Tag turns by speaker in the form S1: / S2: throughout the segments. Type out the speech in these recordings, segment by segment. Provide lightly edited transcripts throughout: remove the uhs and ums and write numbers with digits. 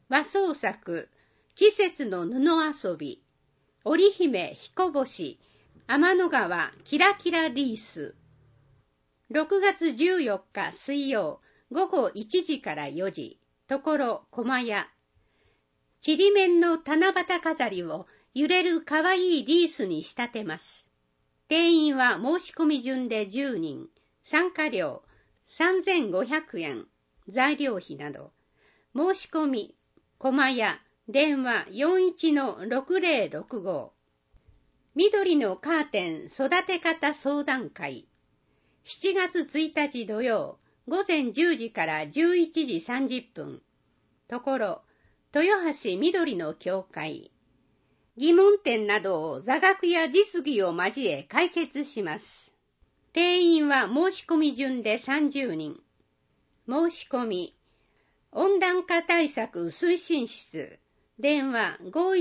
S1: 和創作、季節の布遊び、織姫彦星、天の川キラキラリース。6月14日水曜、午後1時から4時、ところ駒屋。ちりめんの七夕飾りを揺れるかわいいリースに仕立てます。定員は申し込み順で10人、参加料3500円、材料費など。申し込み、駒屋、電話41-6065。緑のカーテン育て方相談会。7月1日土曜、午前10時から11時30分。ところ、豊橋緑の教会。疑問点などを座学や実技を交え解決します。定員は申し込み順で30人。申し込み、温暖化対策推進室。電話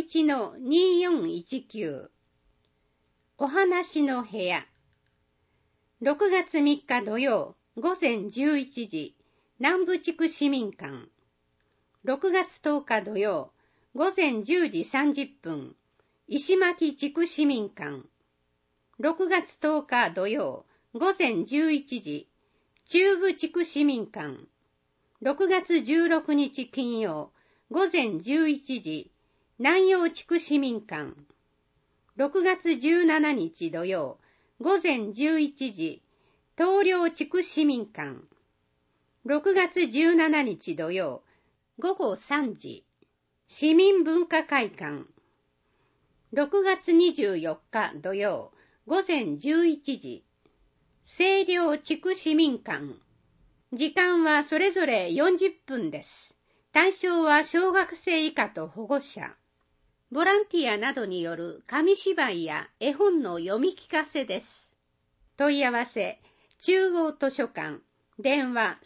S1: 51-2419。お話の部屋。6月3日土曜、午前11時、南部地区市民館。6月10日土曜、午前10時30分、石巻地区市民館。6月10日土曜、午前11時、中部地区市民館。6月16日金曜、午前11時、南陽地区市民館。6月17日土曜、午前11時、東陵地区市民館。6月17日土曜、午後3時、市民文化会館。6月24日土曜、午前11時、清涼地区市民館。時間はそれぞれ40分です。対象は小学生以下と保護者。ボランティアなどによる紙芝居や絵本の読み聞かせです。問い合わせ、中央図書館、電話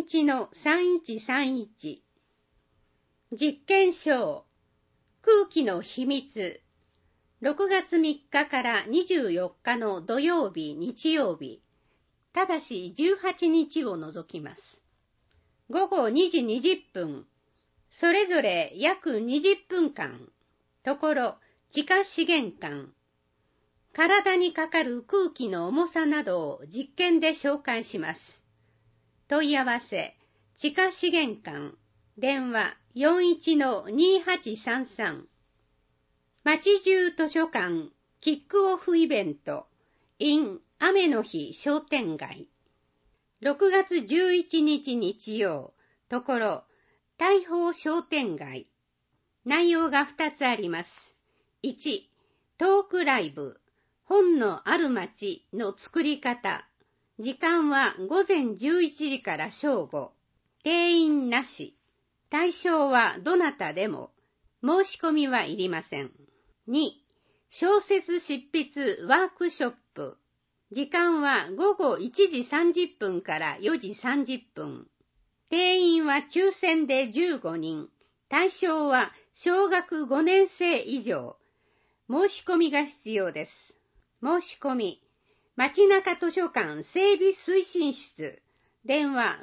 S1: 31-3131。実験証、空気の秘密。6月3日から24日の土曜日、日曜日。ただし18日を除きます。午後2時20分。それぞれ約20分間。ところ、地下資源館。体にかかる空気の重さなどを実験で紹介します。問い合わせ、地下資源館。電話41-2833。町中図書館キックオフイベント in 雨の日商店街。6月11日日曜、ところ、大宝商店街。内容が2つあります。1、トークライブ、本のある街の作り方。時間は午前11時から正午。定員なし。対象はどなたでも。申し込みはいりません。2、小説執筆ワークショップ。時間は午後1時30分から4時30分。定員は抽選で15人。対象は小学5年生以上。申し込みが必要です。申し込み、街中図書館整備推進室。電話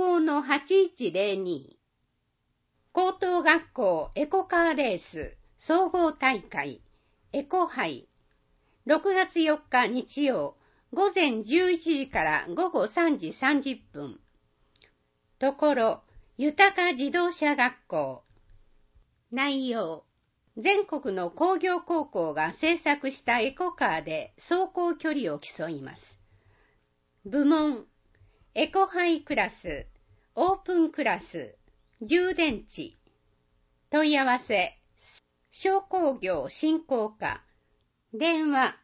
S1: 55-8102。高等学校エコカーレース総合大会エコ杯。6月4日日曜、午前11時から午後3時30分。ところ、豊か自動車学校。内容、全国の工業高校が制作したエコカーで走行距離を競います。部門、エコハイクラス、オープンクラス、充電池。問い合わせ、商工業振興課。電話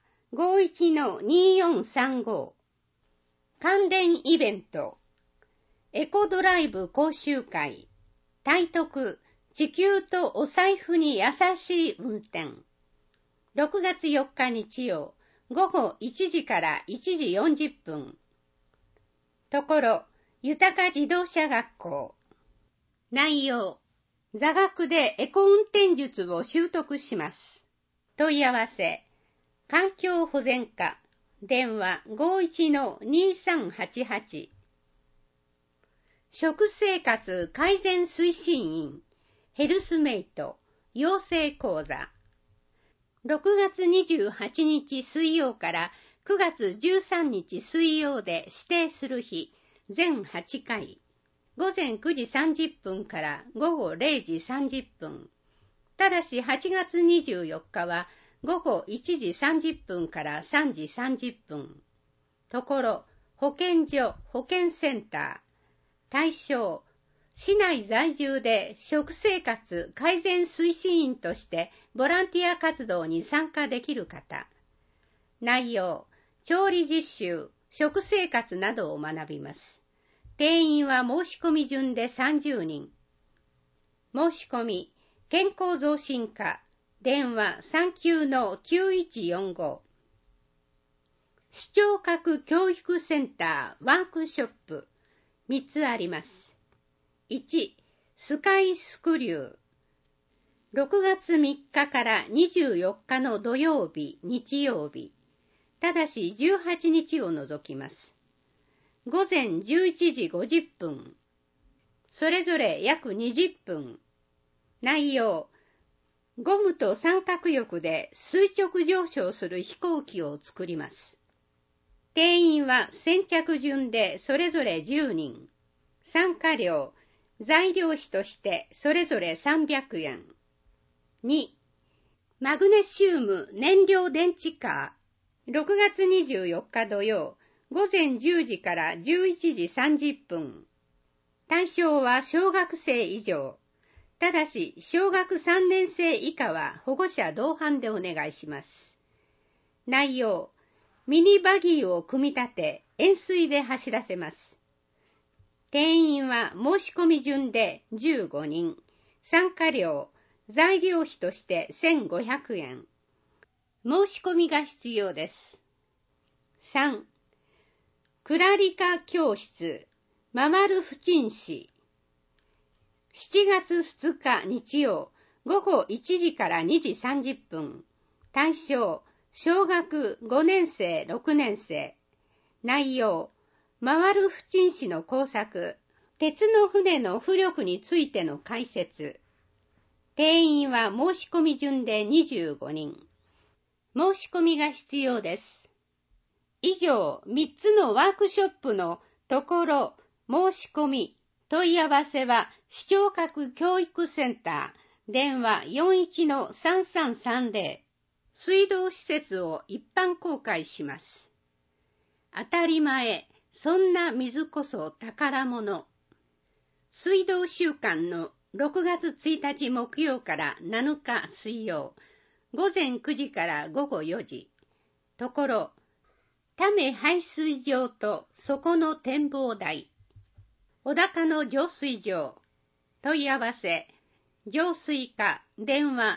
S1: 51-2435。関連イベント、エコドライブ講習会。体得、地球とお財布に優しい運転。6月4日日曜、午後1時から1時40分。ところ、豊か自動車学校。内容、座学でエコ運転術を習得します。問い合わせ、環境保全課。電話51-2388。食生活改善推進員。 ヘルスメイト、養成講座。6月28日水曜から9月13日水曜で指定する日、全8回。午前9時30分から午後0時30分。ただし8月24日は午後1時30分から3時30分。ところ、保健所、保健センター。対象、市内在住で食生活改善推進員としてボランティア活動に参加できる方。内容、調理実習、食生活などを学びます。定員は申し込み順で30人。申し込み、健康増進課、電話39-9145。視聴覚教育センターワークショップ、3つあります。1、スカイスクリュー。6月3日から24日の土曜日、日曜日。ただし18日を除きます。午前11時50分。それぞれ約20分。内容、ゴムと三角翼で垂直上昇する飛行機を作ります。定員は先着順でそれぞれ10人。参加料、材料費としてそれぞれ300円。2、マグネシウム燃料電池カー。6月24日土曜、午前10時から11時30分。対象は小学生以上。ただし、小学3年生以下は保護者同伴でお願いします。内容、ミニバギーを組み立て、円錐で走らせます。定員は申し込み順で15人。参加料、材料費として1500円。申し込みが必要です。3、クラリカ教室、ママル不沈市。7月2日日曜、午後1時から2時30分。対象、小学5年生、6年生。内容、回る不沈市の工作、鉄の船の浮力についての解説。定員は申し込み順で25人。申し込みが必要です。以上、3つのワークショップのところ、申し込み、問い合わせは、視聴覚教育センター、電話 41-3330。水道施設を一般公開します。当たり前、そんな水こそ宝物。水道週間の6月1日木曜から7日水曜、午前9時から午後4時。ところ、ため排水場と底の展望台。小高の浄水場。問い合わせ、浄水課、電話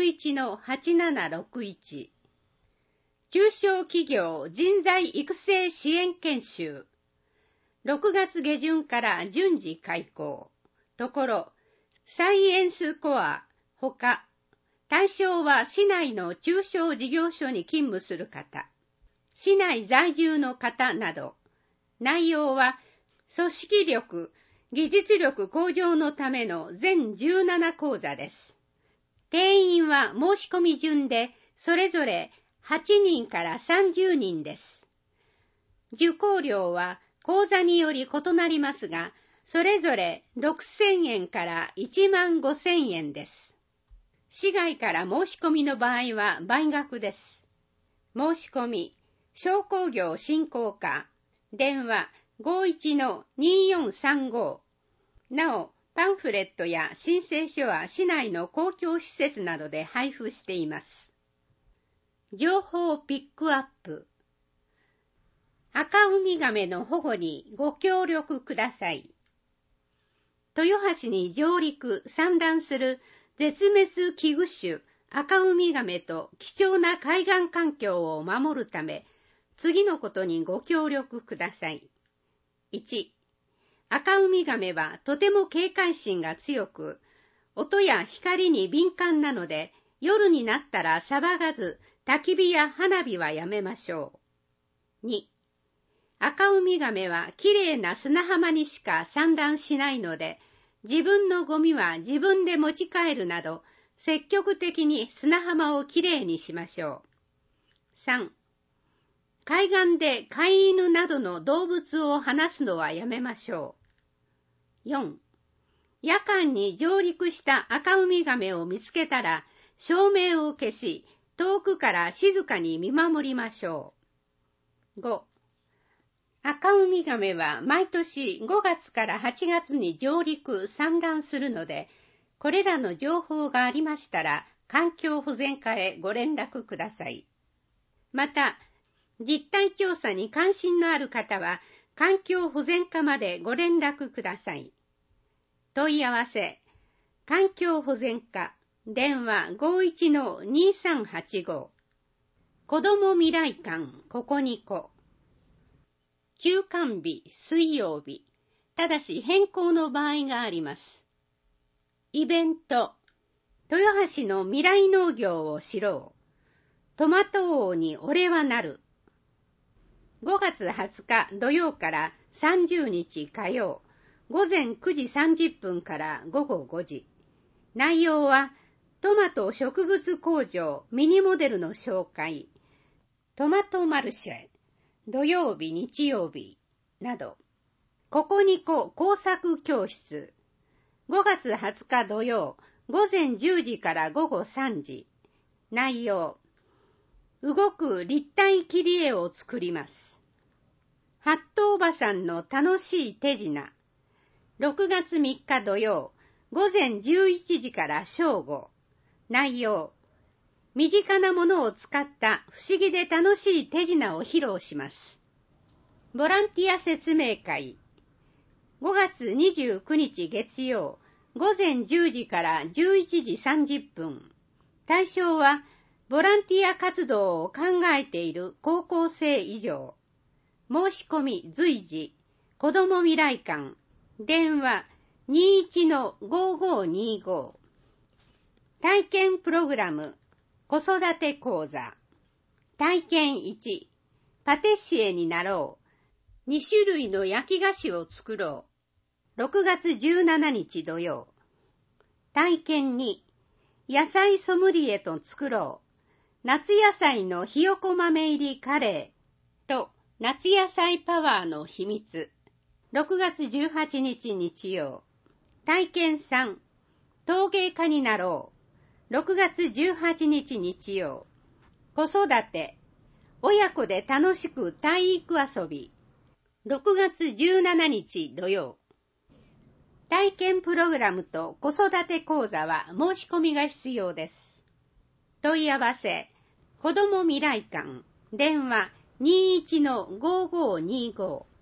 S1: 61-8761。中小企業人材育成支援研修。6月下旬から順次開講。ところ、サイエンスコア、ほか、対象は市内の中小事業所に勤務する方、市内在住の方など。内容は、組織力、技術力向上のための全17講座です。定員は申し込み順で、それぞれ8人から30人です。受講料は講座により異なりますが、それぞれ6000円から15000円です。市外から申し込みの場合は倍額です。申し込み、商工業振興課、電話 51-2435。なお、パンフレットや申請書は市内の公共施設などで配布しています。情報ピックアップ。赤ウミガメの保護にご協力ください。豊橋に上陸・産卵する絶滅危惧種赤ウミガメと貴重な海岸環境を守るため、次のことにご協力ください。1、赤ウミガメはとても警戒心が強く、音や光に敏感なので、夜になったら騒がず、焚き火や花火はやめましょう。2、赤ウミガメはきれいな砂浜にしか産卵しないので、 自分のゴミは自分で持ち帰るなど、積極的に砂浜をきれいにしましょう。3、海岸で飼い犬などの動物を放すのはやめましょう。4、夜間に上陸したアカウミガメを見つけたら、照明を消し、遠くから静かに見守りましょう。5、アカウミガメは毎年5月から8月に上陸・産卵するので、これらの情報がありましたら、環境保全課へご連絡ください。また、実態調査に関心のある方は、環境保全課までご連絡ください。問い合わせ、環境保全課、電話 51-2385、子ども未来館ここにこ。休館日、水曜日、ただし変更の場合があります。イベント、豊橋の未来農業を知ろう。トマト王に俺はなる。5月20日土曜から30日火曜、午前9時30分から午後5時。内容は、トマト植物工場ミニモデルの紹介、トマトマルシェ、土曜日日曜日など。ここにこ工作教室、5月20日土曜、午前10時から午後3時。内容、動く立体切り絵を作ります。ハットおばさんの楽しい手品。6月3日土曜、午前11時から正午。内容、身近なものを使った不思議で楽しい手品を披露します。ボランティア説明会。5月29日月曜、午前10時から11時30分。対象は、ボランティア活動を考えている高校生以上。申し込み随時、子ども未来館、電話 21-5525。体験プログラム、子育て講座。体験1、パティシエになろう。2種類の焼き菓子を作ろう。6月17日土曜。体験2、野菜ソムリエと作ろう。夏野菜のひよこ豆入りカレーと夏野菜パワーの秘密。6月18日日曜。体験3、陶芸家になろう。6月18日日曜。子育て、親子で楽しく体育遊び。6月17日土曜。体験プログラムと子育て講座は申し込みが必要です。問い合わせ、子ども未来館、電話 21-5525。